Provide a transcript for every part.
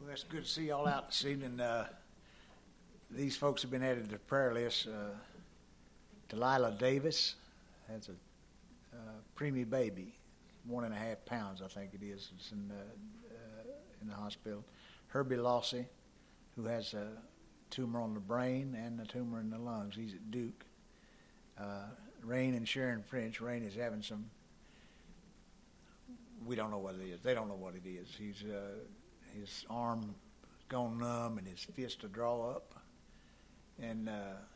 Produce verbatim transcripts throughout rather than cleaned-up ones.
Well, it's good to see y'all out this evening. Uh, these folks have been added to the prayer list. Uh, Delilah Davis has a uh, preemie baby, one and a half pounds, I think it is. It's in, uh, uh, in the hospital. Herbie Lossy, who has a tumor on the brain and a tumor in the lungs. He's at Duke. Uh, Rain and Sharon French. Rain is having some, we don't know what it is. They don't know what it is. He's uh, his arm gone numb and his fist to draw up. And uh,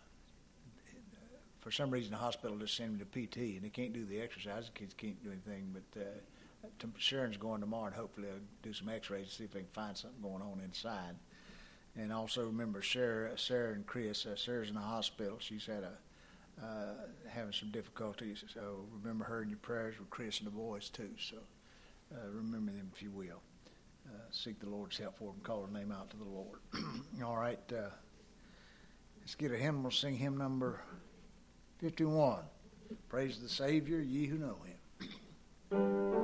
for some reason, the hospital just sent him to P T, and they can't do the exercise. The kids can't do anything. But uh, to, Sharon's going tomorrow, and hopefully they'll do some x-rays to see if they can find something going on inside. And also remember Sarah, Sarah and Chris. Uh, Sarah's in the hospital. She's had a uh, having some difficulties. So remember her in your prayers with Chris and the boys too. So uh, remember them if you will. Uh, seek the Lord's help for them. Call her name out to the Lord. All right. Uh, let's get a hymn. We'll sing hymn number fifty-one. Praise the Savior, ye who know him.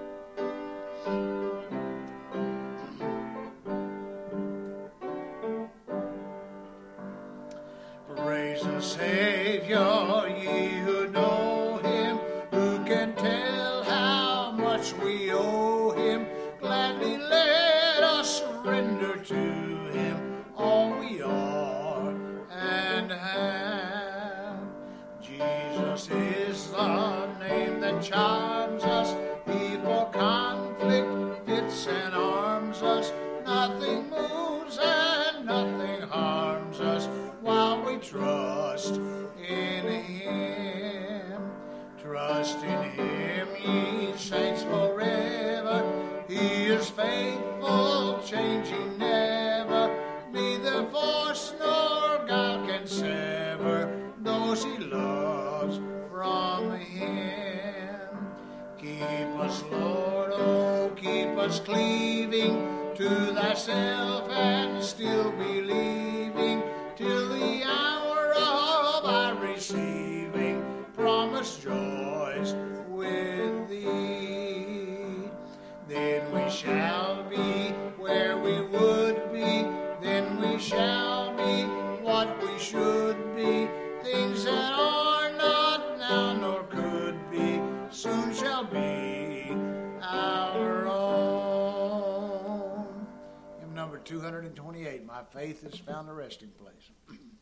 Praise the Savior, ye who know him. Who can tell how much we owe him? Gladly let us surrender to him all we are and have. Jesus is the name that charms us. He for conflict fits and arms us. Nothing moves and nothing harms us while we trust in him. Trust in him, ye saints, forever. He is faithful, changing never. Neither force nor guile can sever those he loves from him. Keep us, Lord, oh, keep us cleaving to thyself and still believing till the hour of our receiving promised joys with thee. Then we shall be where we would be. Then we shall be what we should be. Things that are not now nor could be soon shall be our own. Hymn number two hundred twenty-eight. My faith has found a resting place.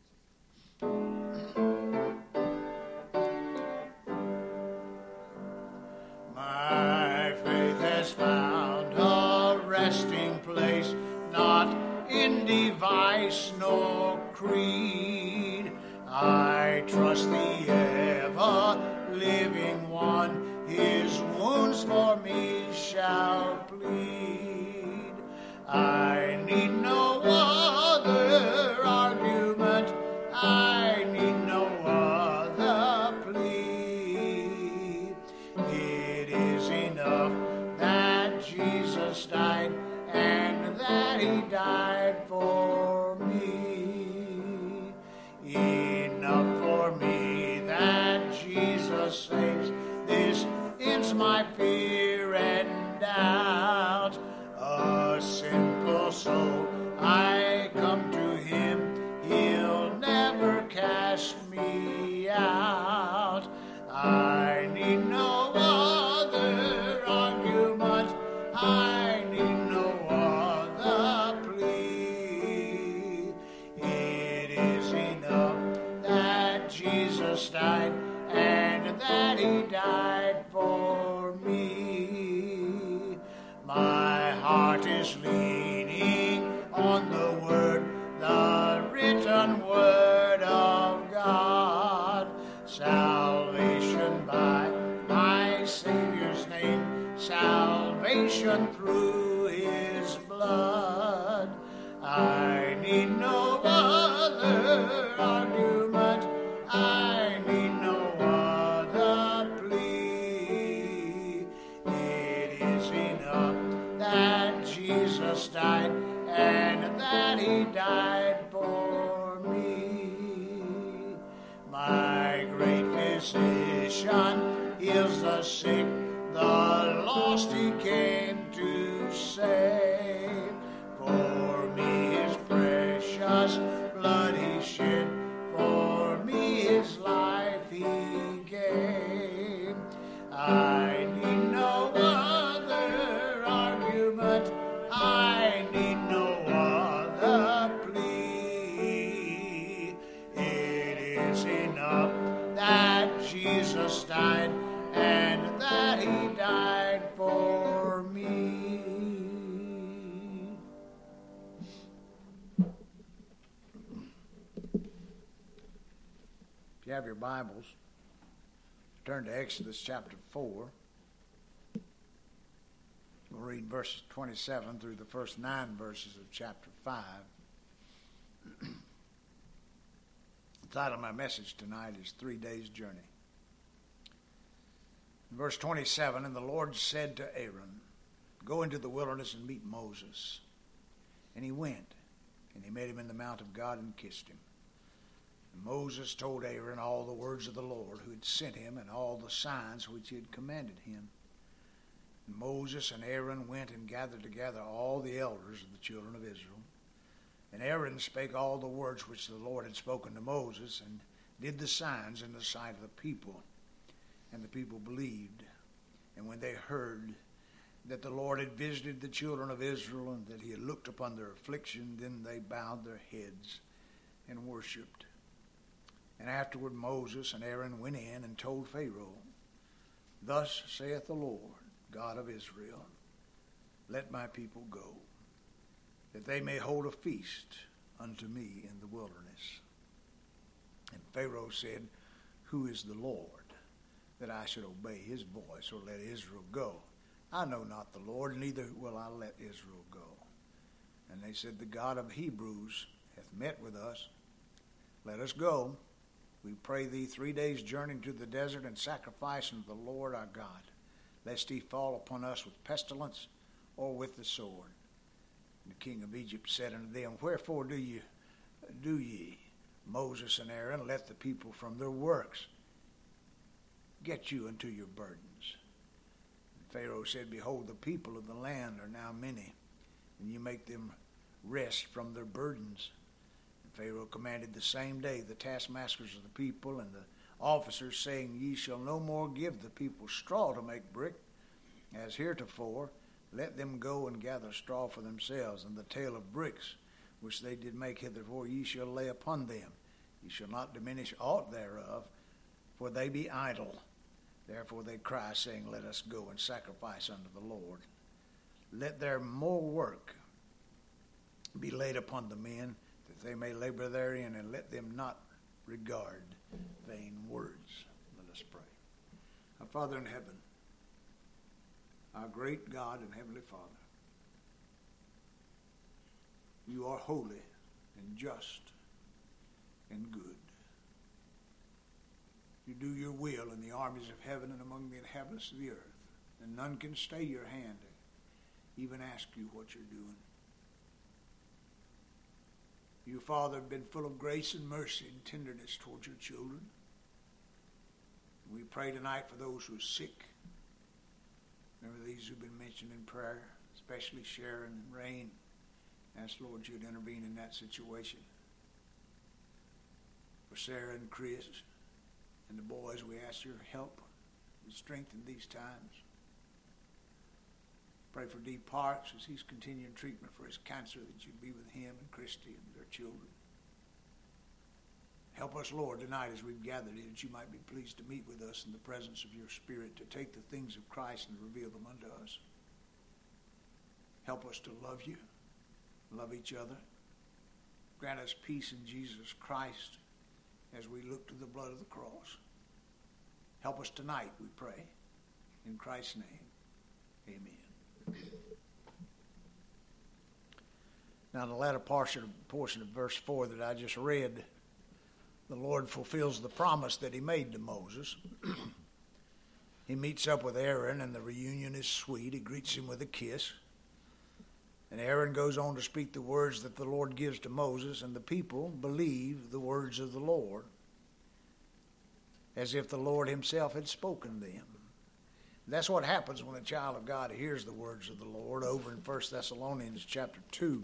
My faith has found a resting place, not in device nor creed. I trust the ever-living one, his wounds for me shall plead. I need no other argument, I need no other plea. It is enough that Jesus died and that he died for me. Enough for me that Jesus saves. This ends my fear and doubt. A sinful soul, I come to him. He'll never cast me out. I need no other argument. I need no other plea. It is enough that Jesus died and that he died for me. My heart is leaning on the word, the written word of God. Salvation by my Savior's name, salvation through his blood. I need no other argument, I need no other plea. It is enough that Jesus died and that he died for me. My great physician heals the sick, the lost he came to save. For If you have your Bibles, turn to Exodus chapter four. We'll read verses twenty-seven through the first nine verses of chapter five. The title of my message tonight is Three Days' Journey. In verse twenty-seven, and the Lord said to Aaron, go into the wilderness and meet Moses. And he went, and he met him in the mount of God and kissed him. And Moses told Aaron all the words of the Lord who had sent him and all the signs which he had commanded him. And Moses and Aaron went and gathered together all the elders of the children of Israel. And Aaron spake all the words which the Lord had spoken to Moses, and did the signs in the sight of the people. And the people believed. And when they heard that the Lord had visited the children of Israel, and that he had looked upon their affliction, then they bowed their heads and worshipped. And afterward Moses and Aaron went in and told Pharaoh, thus saith the Lord, God of Israel, let my people go, that they may hold a feast unto me in the wilderness. And Pharaoh said, who is the Lord, that I should obey his voice, or let Israel go? I know not the Lord, neither will I let Israel go. And they said, the God of Hebrews hath met with us. Let us go, we pray thee, three days' journey into the desert, and sacrifice unto the Lord our God, lest he fall upon us with pestilence or with the sword. And the king of Egypt said unto them, wherefore do you do ye, Moses and Aaron, let the people from their works get you into your burdens? And Pharaoh said, behold, the people of the land are now many, and you make them rest from their burdens. And Pharaoh commanded the same day the taskmasters of the people and the officers, saying, ye shall no more give the people straw to make brick, as heretofore. Let them go and gather straw for themselves, and the tale of bricks which they did make hitherto ye shall lay upon them. Ye shall not diminish aught thereof, for they be idle. Therefore they cry, saying, let us go and sacrifice unto the Lord. Let their more work be laid upon the men, that they may labor therein, and let them not regard vain words. Let us pray. Our Father in heaven, our great God and Heavenly Father, you are holy and just and good. You do your will in the armies of heaven and among the inhabitants of the earth, and none can stay your hand or even ask you what you're doing. You, Father, have been full of grace and mercy and tenderness towards your children. We pray tonight for those who are sick. Remember these who've been mentioned in prayer, especially Sharon and Rain. Ask, Lord, you'd intervene in that situation. For Sarah and Chris and the boys, we ask your help and strength in these times. Pray for Dee Parks as he's continuing treatment for his cancer, that you'd be with him and Christy and their children. Help us, Lord, tonight as we've gathered here, that you might be pleased to meet with us in the presence of your Spirit, to take the things of Christ and reveal them unto us. Help us to love you, love each other. Grant us peace in Jesus Christ as we look to the blood of the cross. Help us tonight, we pray. In Christ's name, amen. Now, the latter portion, portion of verse four that I just read, the Lord fulfills the promise that he made to Moses. He meets up with Aaron, and the reunion is sweet. He greets him with a kiss. And Aaron goes on to speak the words that the Lord gives to Moses, and the people believe the words of the Lord as if the Lord himself had spoken them. That's what happens when a child of God hears the words of the Lord. Over in First Thessalonians chapter two.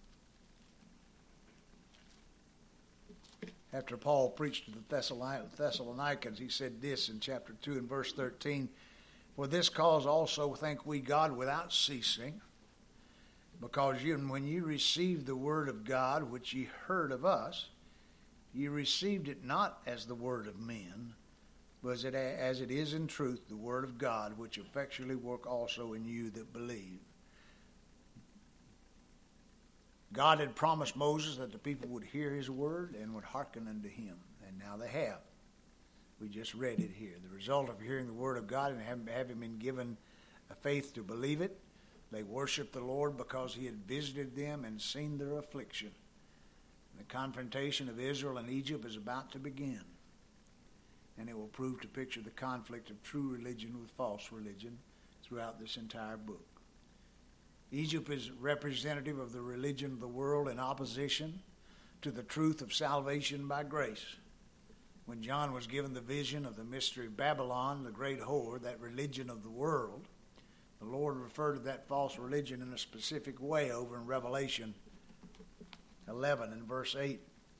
After Paul preached to the Thessalonians, he said this in chapter two and verse thirteen, for this cause also thank we God without ceasing, because you, when you received the word of God, which ye heard of us, ye received it not as the word of men, but as it, as it is in truth the word of God, which effectually work also in you that believe. God had promised Moses that the people would hear his word and would hearken unto him, and now they have. We just read it here. The result of hearing the word of God and having, having been given a faith to believe it, they worshiped the Lord because he had visited them and seen their affliction. The confrontation of Israel and Egypt is about to begin, and it will prove to picture the conflict of true religion with false religion throughout this entire book. Egypt is representative of the religion of the world in opposition to the truth of salvation by grace. When John was given the vision of the mystery of Babylon, the great whore, that religion of the world, the Lord referred to that false religion in a specific way over in Revelation eleven and verse eight.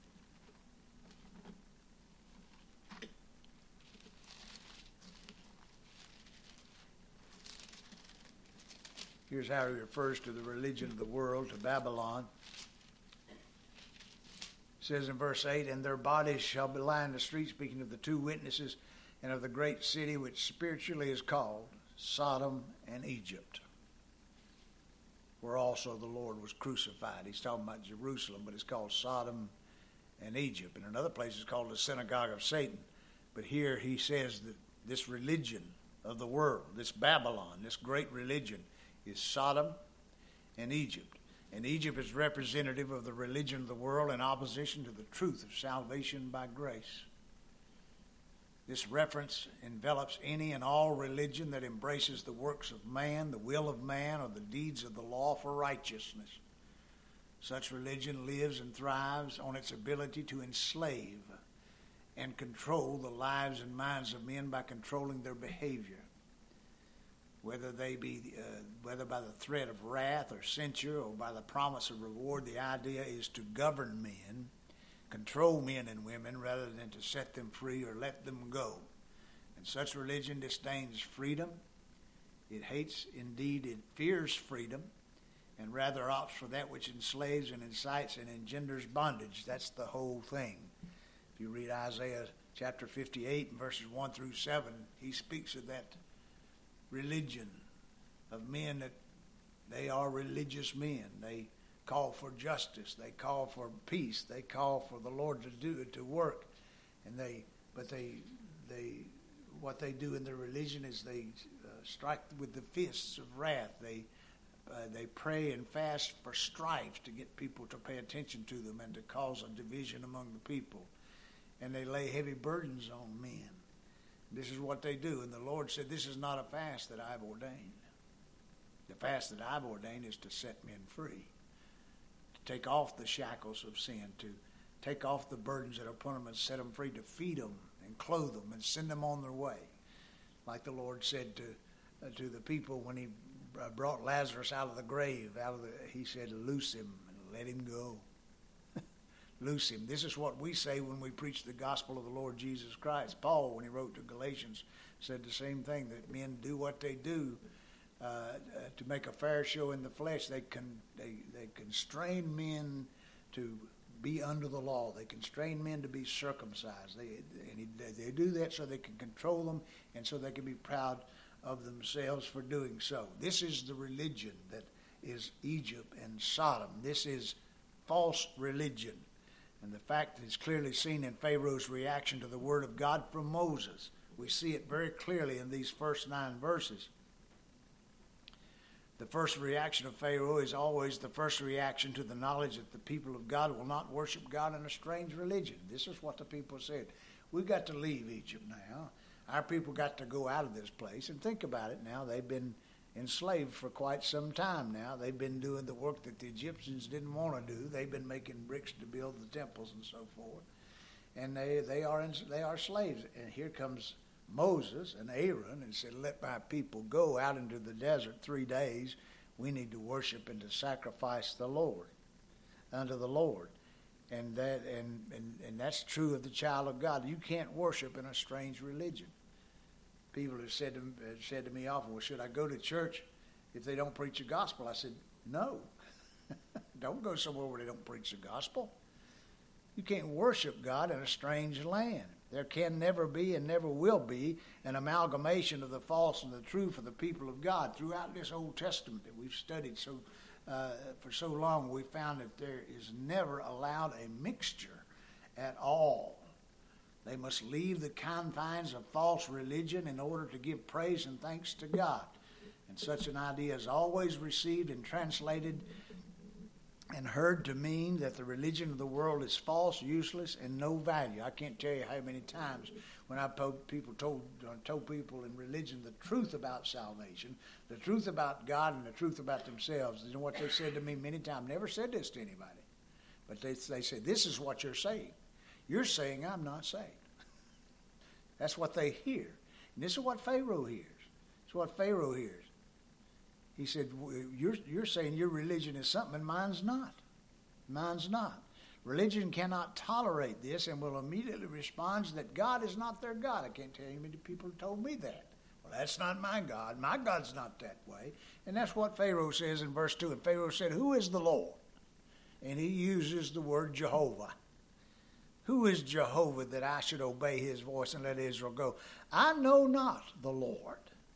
Here's how he refers to the religion of the world, to Babylon. It says in verse eight, and their bodies shall be lying in the street, speaking of the two witnesses and of the great city which spiritually is called Sodom and Egypt, where also the Lord was crucified. He's talking about Jerusalem, but it's called Sodom and Egypt. In another place it's called the synagogue of Satan. But here he says that this religion of the world, this Babylon, this great religion, is Sodom and Egypt. And Egypt is representative of the religion of the world in opposition to the truth of salvation by grace. This reference envelops any and all religion that embraces the works of man, the will of man, or the deeds of the law for righteousness. Such religion lives and thrives on its ability to enslave and control the lives and minds of men by controlling their behavior. Whether they be, uh, whether by the threat of wrath or censure or by the promise of reward, the idea is to govern men, control men and women rather than to set them free or let them go. And such religion disdains freedom. It hates, indeed, it fears freedom, and rather opts for that which enslaves and incites and engenders bondage. That's the whole thing. If you read Isaiah chapter fifty-eight and verses one through seven, he speaks of that religion of men that they are religious men. They call for justice. They call for peace. They call for the Lord to do it, to work. And they, but they, they, what they do in their religion is they uh, strike with the fists of wrath. They, uh, they pray and fast for strife to get people to pay attention to them and to cause a division among the people. And they lay heavy burdens on men. This is what they do. And the Lord said, this is not a fast that I've ordained. The fast that I've ordained is to set men free, to take off the shackles of sin, to take off the burdens that are upon them and set them free, to feed them and clothe them and send them on their way. Like the Lord said to uh, to the people when he uh, brought Lazarus out of the grave, out of the, he said, loose him and let him go. Loose him. This is what we say when we preach the gospel of the Lord Jesus Christ. Paul, when he wrote to Galatians, said the same thing, that men do what they do uh, uh, to make a fair show in the flesh. They can they, they constrain men to be under the law. They constrain men to be circumcised. They, and he, they do that so they can control them and so they can be proud of themselves for doing so. This is the religion that is Egypt and Sodom. This is false religion. And the fact is clearly seen in Pharaoh's reaction to the word of God from Moses. We see it very clearly in these first nine verses. The first reaction of Pharaoh is always the first reaction to the knowledge that the people of God will not worship God in a strange religion. This is what the people said. We've got to leave Egypt now. Our people got to go out of this place. And think about it now. They've been enslaved for quite some time now. They've been doing the work that the Egyptians didn't want to do. They've been making bricks to build the temples and so forth. And they, they are in, they are slaves. And here comes Moses and Aaron and said, let my people go out into the desert three days. We need to worship and to sacrifice the Lord, unto the Lord. And that and, and, and that's true of the child of God. You can't worship in a strange religion. People have said to, have said to me often, well, should I go to church if they don't preach the gospel? I said, no. Don't go somewhere where they don't preach the gospel. You can't worship God in a strange land. There can never be and never will be an amalgamation of the false and the true for the people of God. Throughout this Old Testament that we've studied so uh, for so long, we found that there is never allowed a mixture at all They must leave the confines of false religion in order to give praise and thanks to God. And such an idea is always received and translated and heard to mean that the religion of the world is false, useless, and no value. I can't tell you how many times when I told people told told people in religion the truth about salvation, the truth about God, and the truth about themselves. You know what they said to me many times? Never said this to anybody, but they they said, "This is what you're saying. You're saying I'm not saved." That's what they hear, and this is what Pharaoh hears. It's what Pharaoh hears. He said, you're, you're saying your religion is something, and mine's not. Mine's not. Religion cannot tolerate this and will immediately respond that God is not their God. I can't tell you how many people told me that. Well, that's not my God. My God's not that way. And that's what Pharaoh says in verse two. And Pharaoh said, who is the Lord? And he uses the word Jehovah. Who is Jehovah that I should obey his voice and let Israel go? I know not the Lord,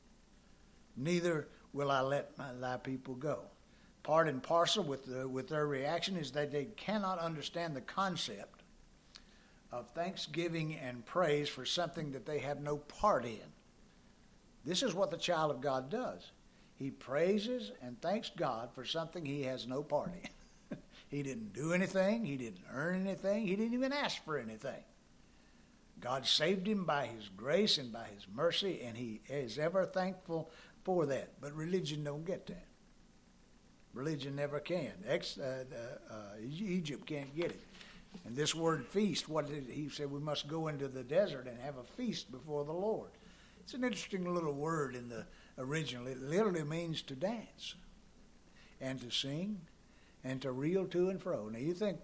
neither will I let my, thy people go. Part and parcel with the, with their reaction is that they cannot understand the concept of thanksgiving and praise for something that they have no part in. This is what the child of God does. He praises and thanks God for something he has no part in. He didn't do anything. He didn't earn anything. He didn't even ask for anything. God saved him by his grace and by his mercy, and he is ever thankful for that. But religion don't get that. Religion never can. Ex, uh, uh, uh, Egypt can't get it. And this word feast, what did he said? We must go into the desert and have a feast before the Lord. It's an interesting little word in the original. It literally means to dance and to sing and to reel to and fro. Now you think,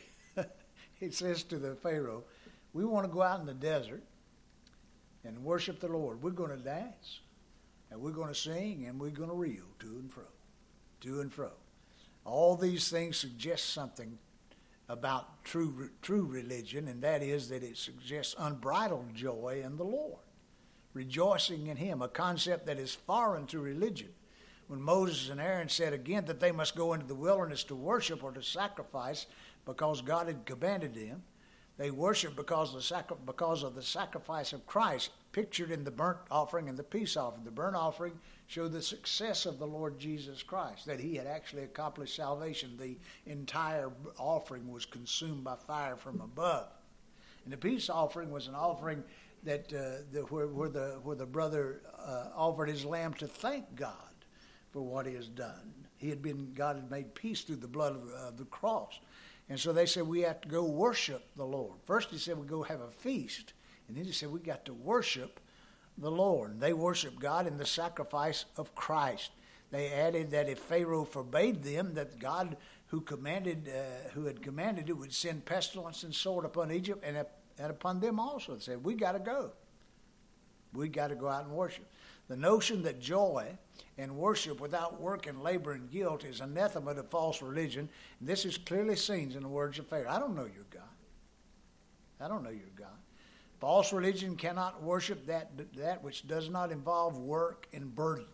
it says to the Pharaoh, we want to go out in the desert and worship the Lord. We're going to dance, and we're going to sing, and we're going to reel to and fro, to and fro. All these things suggest something about true true religion, and that is that it suggests unbridled joy in the Lord, rejoicing in him, a concept that is foreign to religion. When Moses and Aaron said again that they must go into the wilderness to worship or to sacrifice because God had commanded them, they worshiped because of, the sacri- because of the sacrifice of Christ, pictured in the burnt offering and the peace offering. The burnt offering showed the success of the Lord Jesus Christ, that he had actually accomplished salvation. The entire offering was consumed by fire from above. And the peace offering was an offering that uh, the, where, where, the, where the brother uh, offered his lamb to thank God for what he has done. He had been, God had made peace through the blood of uh, the cross. And so they said we have to go worship the Lord. First he said we go have a feast. And then he said we got to worship the Lord. They worshiped God in the sacrifice of Christ. They added that if Pharaoh forbade them, that God who commanded, uh, who had commanded it would send pestilence and sword upon Egypt and, and upon them also. They said we got to go. We got to go out and worship. The notion that joy and worship without work and labor and guilt is anathema to false religion. And this is clearly seen in the words of Pharaoh. I don't know your God. I don't know your God. False religion cannot worship that, that which does not involve work and burden.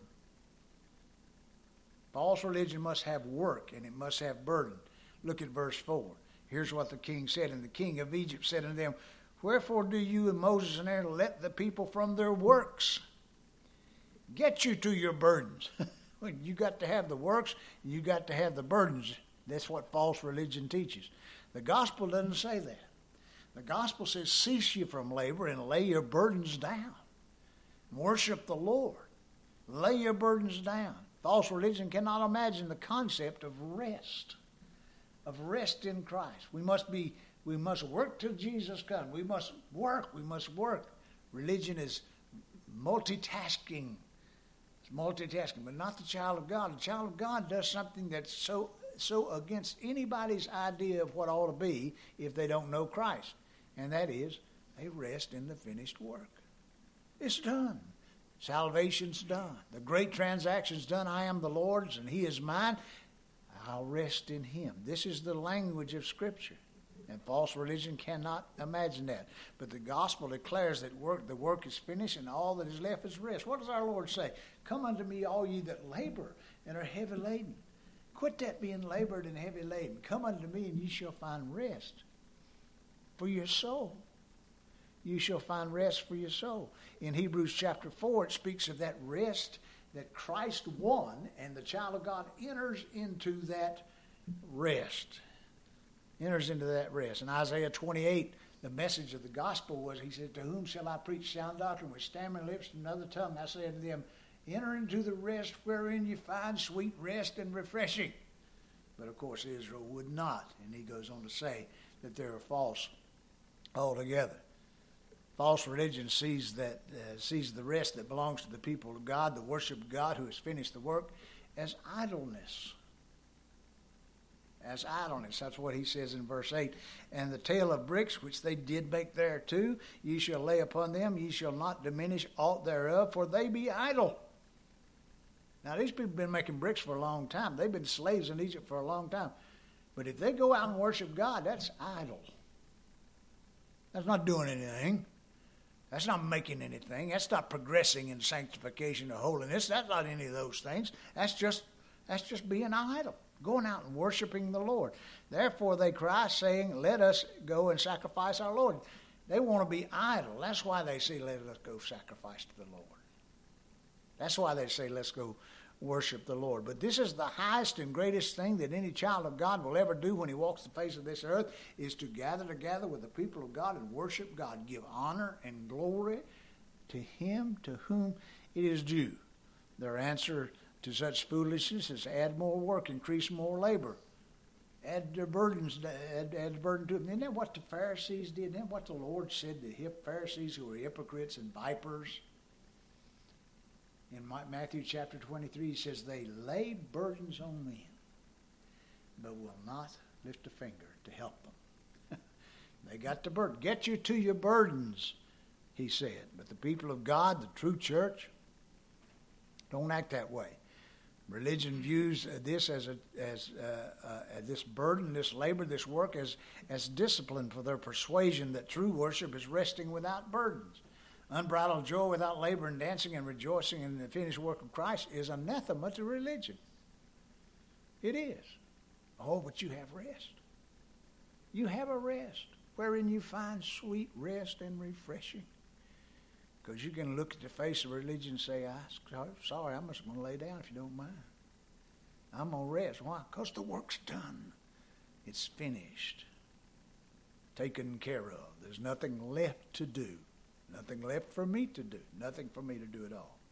False religion must have work and it must have burden. Look at verse four. Here's what the king said. And the king of Egypt said unto them, wherefore do you and Moses and Aaron let the people from their works get you to your burdens? You got to have the works, and you got to have the burdens. That's what false religion teaches. The gospel doesn't say that. The gospel says, cease you from labor and lay your burdens down. Worship the Lord. Lay your burdens down. False religion cannot imagine the concept of rest, of rest in Christ. We must be, we must work till Jesus comes. We must work, we must work. Religion is multitasking. Multitasking, but not the child of God. The child of God does something that's so so against anybody's idea of what ought to be if they don't know Christ, and that is they rest in the finished work. It's done. Salvation's done. The great transaction's done. I am the Lord's, and he is mine. I'll rest in him. This is the language of Scripture. And false religion cannot imagine that. But the gospel declares that work, the work is finished and all that is left is rest. What does our Lord say? Come unto me, all ye that labor and are heavy laden. Quit that being labored and heavy laden. Come unto me and ye shall find rest for your soul. you shall find rest for your soul. In Hebrews chapter four, it speaks of that rest that Christ won, and the child of God enters into that rest. Enters into that rest. In Isaiah twenty-eight, the message of the gospel was, he said, to whom shall I preach sound doctrine with stammering lips and another tongue? I say unto them, enter into the rest wherein you find sweet rest and refreshing. But of course Israel would not. And he goes on to say that they are false altogether. False religion sees that uh, sees the rest that belongs to the people of God, the worship of God who has finished the work, as idleness. As idleness. That's what he says in verse eight. And the tale of bricks, which they did make there too, ye shall lay upon them, ye shall not diminish aught thereof, for they be idle. Now, these people have been making bricks for a long time. They've been slaves in Egypt for a long time. But if they go out and worship God, that's idle. That's not doing anything. That's not making anything. That's not progressing in sanctification or holiness. That's not any of those things. That's just that's just being idle, going out and worshiping the Lord. Therefore they cry, saying, let us go and sacrifice our Lord. They want to be idle. That's why they say, let us go sacrifice to the Lord. That's why they say, let's go worship the Lord. But this is the highest and greatest thing that any child of God will ever do when he walks the face of this earth, is to gather together with the people of God and worship God. Give honor and glory to him to whom it is due. Their answer to such foolishness is add more work, increase more labor. Add their burdens, add, add the burden to them. Isn't that what the Pharisees did? Isn't that what the Lord said to the Pharisees, who were hypocrites and vipers? In Matthew chapter twenty-three, he says, they lay burdens on men, but will not lift a finger to help them. They got the burden. Get you to your burdens, he said. But the people of God, the true church, don't act that way. Religion views this as a, as uh, uh, this burden, this labor, this work as, as discipline for their persuasion that true worship is resting without burdens. Unbridled joy without labor and dancing and rejoicing in the finished work of Christ is anathema to religion. It is. Oh, but you have rest. You have a rest wherein you find sweet rest and refreshing. Because you can look at the face of religion and say, I'm sorry, I'm just going to lay down if you don't mind. I'm going to rest. Why? Because the work's done. It's finished. Taken care of. There's nothing left to do. Nothing left for me to do. Nothing for me to do at all.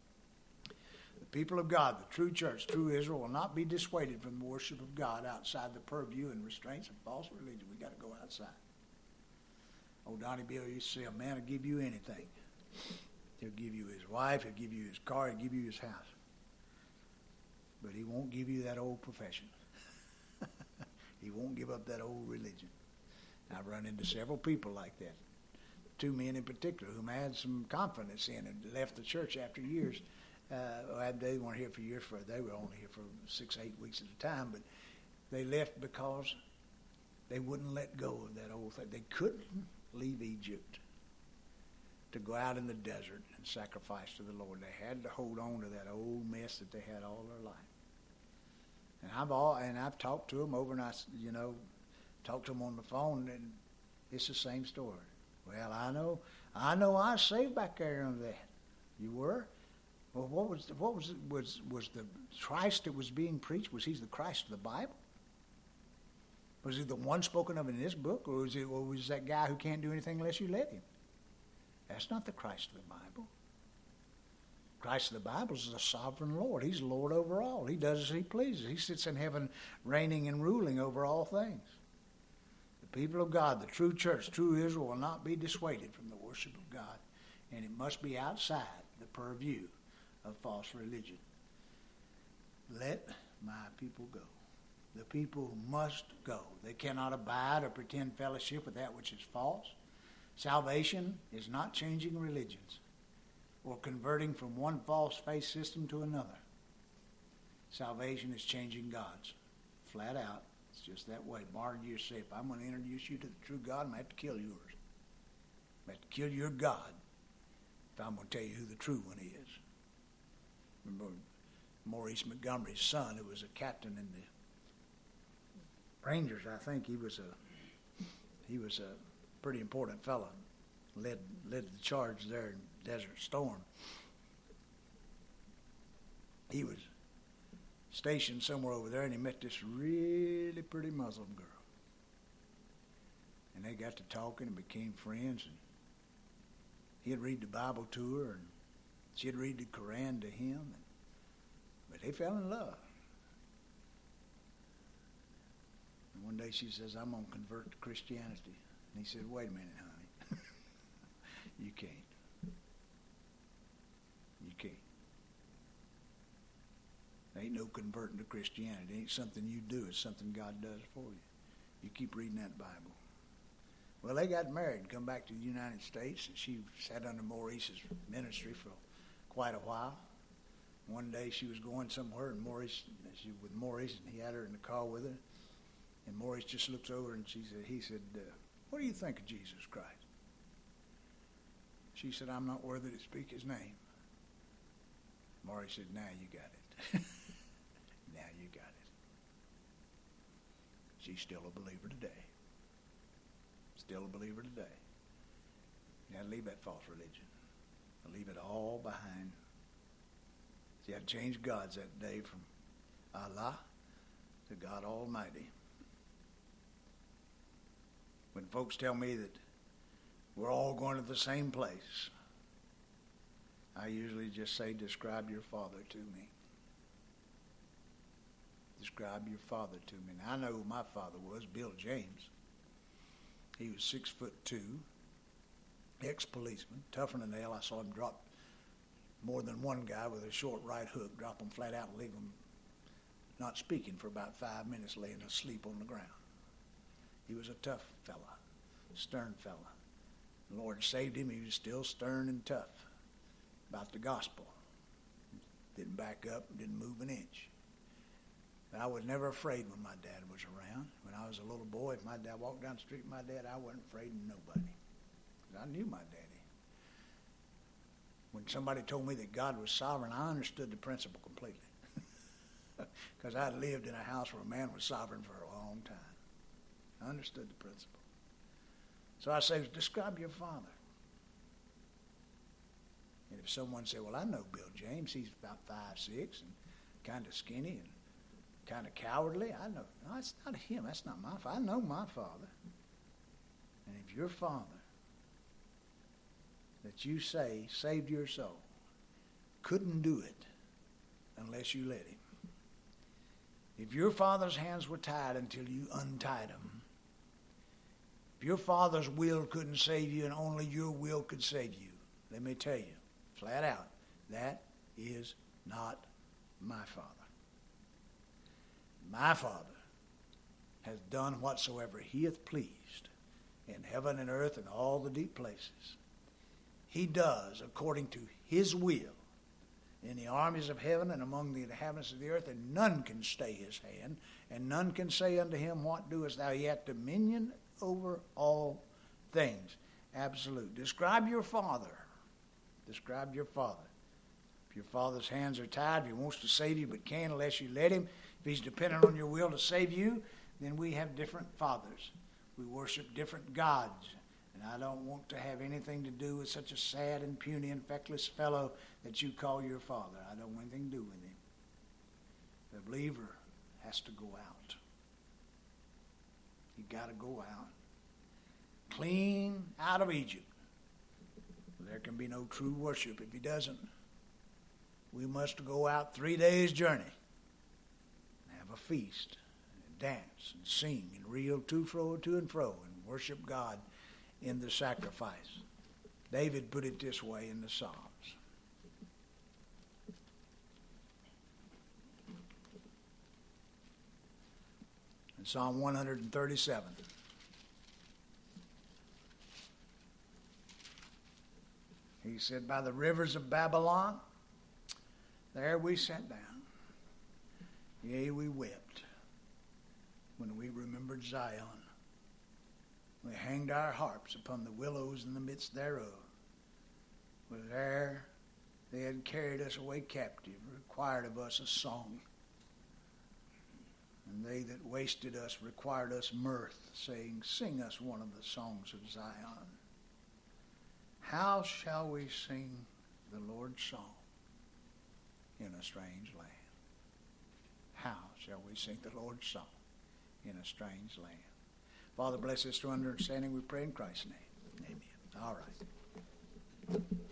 The people of God, the true church, true Israel, will not be dissuaded from the worship of God outside the purview and restraints of false religion. We got to go outside. Old Donnie Bill used to say, a man will give you anything. He'll give you his wife, he'll give you his car, he'll give you his house. But he won't give you that old profession. He won't give up that old religion. I've run into several people like that. Two men in particular whom I had some confidence in and left the church after years. Uh, they weren't here for years, for they were only here for six, eight weeks at a time, but they left because they wouldn't let go of that old thing. They couldn't leave Egypt to go out in the desert and sacrifice to the Lord. They had to hold on to that old mess that they had all their life. And I've all and I've talked to them over, and I, you know, talked to them on the phone, and it's the same story. Well, I know, I know, I was saved back there under that. You were? Well, what was the, what was was was the Christ that was being preached? Was he the Christ of the Bible? Was he the one spoken of in this book, or was it, or was that guy who can't do anything unless you let him? That's not the Christ of the Bible. Christ of the Bible is the sovereign Lord. He's Lord over all. He does as he pleases. He sits in heaven, reigning and ruling over all things. The people of God, the true church, true Israel, will not be dissuaded from the worship of God, and it must be outside the purview of false religion. Let my people go. The people must go. They cannot abide or pretend fellowship with that which is false. Salvation is not changing religions or converting from one false faith system to another. Salvation is changing God's. Flat out. It's just that way. Bartimaeus said, if I'm going to introduce you to the true God, I'm going to have to kill yours. I'm going to have to kill your God if I'm going to tell you who the true one is. Remember Maurice Montgomery's son, who was a captain in the Rangers, I think he was a he was a pretty important fellow. led led the charge there in Desert Storm. He was stationed somewhere over there, and he met this really pretty Muslim girl. And they got to talking and became friends. And he'd read the Bible to her, and she'd read the Quran to him. And, but they fell in love. And one day she says, I'm going to convert to Christianity. And he said, wait a minute, honey. You can't. You can't. There ain't no converting to Christianity. It ain't something you do. It's something God does for you. You keep reading that Bible. Well, they got married and come back to the United States, and she sat under Maurice's ministry for quite a while. One day she was going somewhere, and Maurice, she with Maurice, and he had her in the car with her. And Maurice just looks over, and she said, he said, uh, what do you think of Jesus Christ? She said, I'm not worthy to speak his name. Maurice said, now you got it. Now you got it. She's still a believer today. Still a believer today. You had to leave that false religion. Leave it all behind. She had to change gods that day from Allah to God Almighty. When folks tell me that we're all going to the same place, I usually just say, describe your father to me. Describe your father to me. Now, I know who my father was, Bill James. He was six foot two, ex-policeman, tougher than nail. I saw him drop more than one guy with a short right hook, drop him flat out and leave him not speaking for about five minutes, laying asleep on the ground. He was a tough fella, stern fella. The Lord saved him. He was still stern and tough about the gospel. Didn't back up, didn't move an inch. But I was never afraid when my dad was around. When I was a little boy, if my dad walked down the street with my dad, I wasn't afraid of nobody. Because I knew my daddy. When somebody told me that God was sovereign, I understood the principle completely. Because I lived in a house where a man was sovereign for a long time. I understood the principle. So I say, describe your father. And if someone said, well, I know Bill James. He's about five six and kind of skinny and kind of cowardly. I know. No, that's not him. That's not my father. I know my father. And if your father that you say saved your soul couldn't do it unless you let him. If your father's hands were tied until you untied them, if your father's will couldn't save you and only your will could save you, let me tell you, flat out, that is not my father. My Father has done whatsoever he hath pleased in heaven and earth and all the deep places. He does according to his will in the armies of heaven and among the inhabitants of the earth, and none can stay his hand, and none can say unto him, what doest thou? He hath dominion over all things. Absolute. Describe your father. Describe your father. If your father's hands are tied, if he wants to save you but can't unless you let him, if he's dependent on your will to save you, then we have different fathers. We worship different gods. And I don't want to have anything to do with such a sad and puny and feckless fellow that you call your father. I don't want anything to do with him. The believer has to go out. You got to go out. Clean out of Egypt. There can be no true worship if he doesn't. We must go out three days' journey. Have a feast, and dance, and sing, and reel to fro, to and fro, and worship God in the sacrifice. David put it this way in the Psalms. In Psalm one thirty-seven. He said, by the rivers of Babylon, there we sat down. Yea, we wept when we remembered Zion. We hanged our harps upon the willows in the midst thereof. For there they had carried us away captive, required of us a song. And they that wasted us required us mirth, saying, sing us one of the songs of Zion. How shall we sing the Lord's song in a strange land? How shall we sing the Lord's song in a strange land? Father, bless us to understanding, we pray in Christ's name. Amen. All right.